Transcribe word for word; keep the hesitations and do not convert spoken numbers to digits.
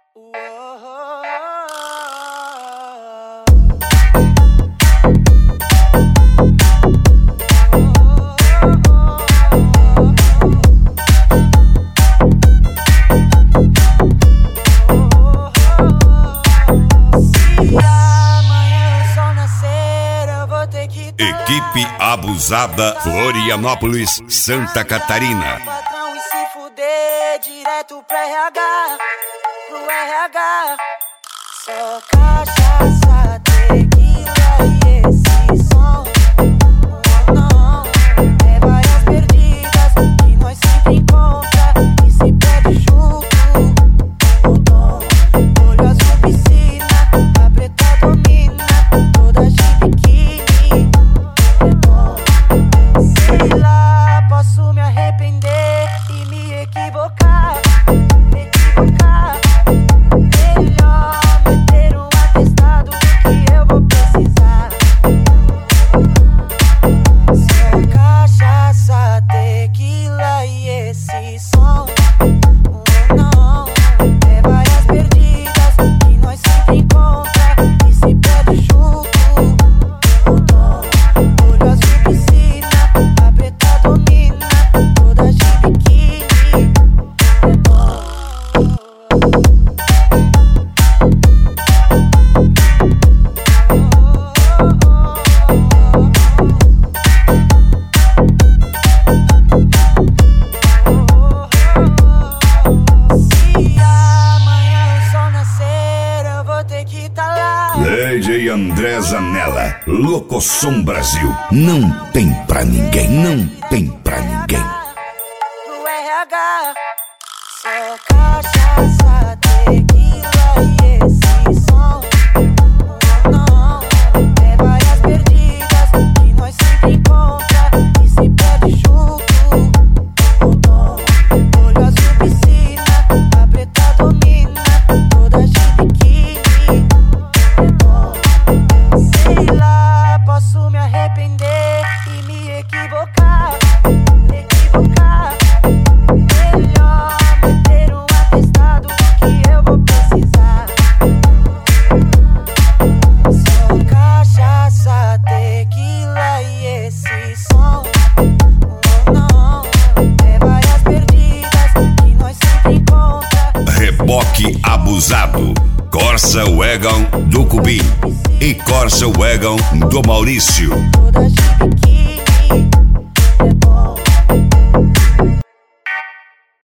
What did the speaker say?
Equipe Abusada, Florianópolis, Santa Catarina. Patrão e se fuder direto pro R H, pro R H. Só cachaça, tequila e esse som. Oh, não, é várias perdidas que nós sempre encontra e se perde junto. Oh, não, olho azul piscina, a preta domina, toda de biquíni. Sei lá, posso me arrepender e me equivocar, me equivocar. Melhor meter um atestado do que eu vou precisar. Só cachaça, tequila e esse som. Oh, não, é várias perdidas que nós sempre encontra e se perde junto. Oh, não, olho azul piscina, a preta domina, toda de biquíni. É bom. Se amanhã o sol nascer, eu vou ter que tá lá. D J André Zanella, Locosom Brasil. Não tem pra ninguém, não tem pra ninguém. Pro R H, só cachaça, tequila e esse som. Oh, não, é várias perdidas que nós sempre encontra e se perde junto. Oh, não, olho azul piscina, a preta domina, toda de biquíni. É bom. Sei lá, posso me arrepender e me equivocar, me equivocar. Melhor meter um atestado do que eu vou precisar. Só cachaça, tequila e esse som. Oh, não, é várias perdidas que nós sempre encontra. Reboque Abusado, Corsa Wagon do Cubim e Corsa Wagon do Maurício. Toda de biquíni.